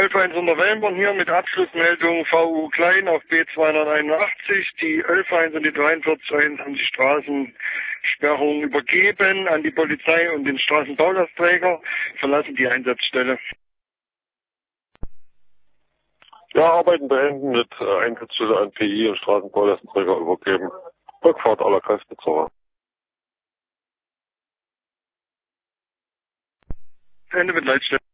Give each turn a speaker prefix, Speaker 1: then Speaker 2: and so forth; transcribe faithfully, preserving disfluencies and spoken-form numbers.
Speaker 1: elf eins unter Wellenborn hier mit Abschlussmeldung V U Klein auf B zweihunderteinundachtzig. Die elf eins und die dreiundvierzig eins haben die Straßensperrung übergeben an die Polizei und den Straßenbaulasträger, verlassen die Einsatzstelle.
Speaker 2: Ja, Arbeiten beenden mit äh, Einsatzstelle an P I und Straßenbaulastenträger übergeben. Rückfahrt aller Kräfte zur
Speaker 1: Ende mit Leitstelle.